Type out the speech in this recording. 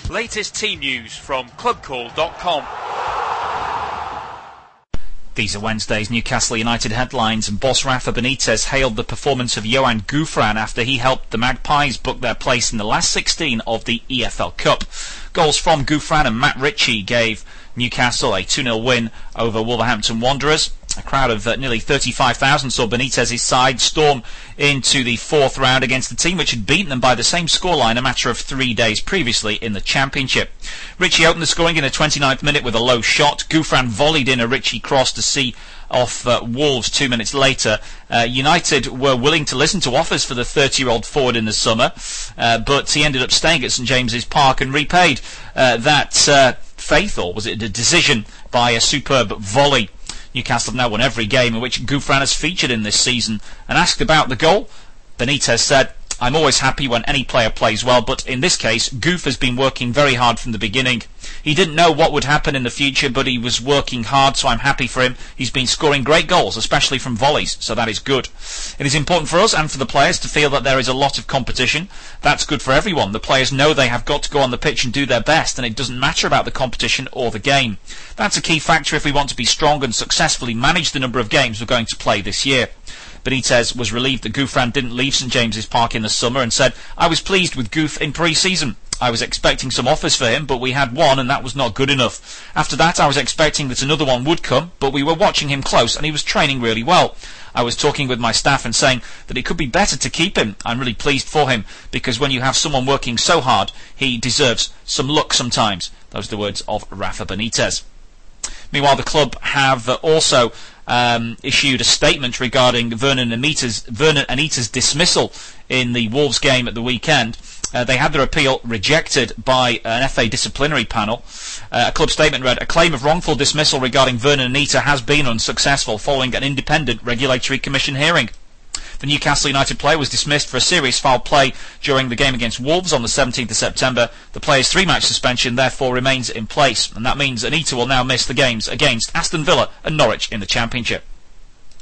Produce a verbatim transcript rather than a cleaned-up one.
Latest team news from club call dot com. These are Wednesday's Newcastle United headlines, and boss Rafa Benitez hailed the performance of Johan Gouffran after he helped the Magpies book their place in the last sixteen of the E F L Cup. Goals from Gouffran and Matt Ritchie gave Newcastle a two nil win over Wolverhampton Wanderers. A crowd of uh, nearly thirty-five thousand saw Benitez's side storm into the fourth round against the team which had beaten them by the same scoreline a matter of three days previously in the Championship. Ritchie opened the scoring in the twenty-ninth minute with a low shot. Gouffran volleyed in a Ritchie cross to see off uh, Wolves two minutes later. Uh, United were willing to listen to offers for the thirty-year-old forward in the summer, uh, but he ended up staying at St James's Park and repaid uh, that uh, faith, or was it a decision, by a superb volley. Newcastle have now won every game in which Gouffran has featured in this season. And asked about the goal, Benitez said, "I'm always happy when any player plays well, but in this case, Goof has been working very hard from the beginning. He didn't know what would happen in the future, but he was working hard, so I'm happy for him. He's been scoring great goals, especially from volleys, so that is good. It is important for us and for the players to feel that there is a lot of competition. That's good for everyone. The players know they have got to go on the pitch and do their best, and it doesn't matter about the competition or the game. That's a key factor if we want to be strong and successfully manage the number of games we're going to play this year." Benitez was relieved that Gouffran didn't leave St James's Park in the summer and said, "I was pleased with Goof in pre-season. I was expecting some offers for him, but we had one and that was not good enough. After that I was expecting that another one would come, but we were watching him close and he was training really well. I was talking with my staff and saying that it could be better to keep him. I'm really pleased for him, because when you have someone working so hard, he deserves some luck sometimes." Those are the words of Rafa Benitez. Meanwhile, the club have uh, also um, issued a statement regarding Vernon Anita's, Vernon Anita's dismissal in the Wolves game at the weekend. Uh, they had their appeal rejected by an F A disciplinary panel. Uh, a club statement read, "A claim of wrongful dismissal regarding Vernon Anita has been unsuccessful following an independent regulatory commission hearing. The Newcastle United player was dismissed for a serious foul play during the game against Wolves on the seventeenth of September. The player's three-match suspension therefore remains in place, and that means Anita will now miss the games against Aston Villa and Norwich in the Championship."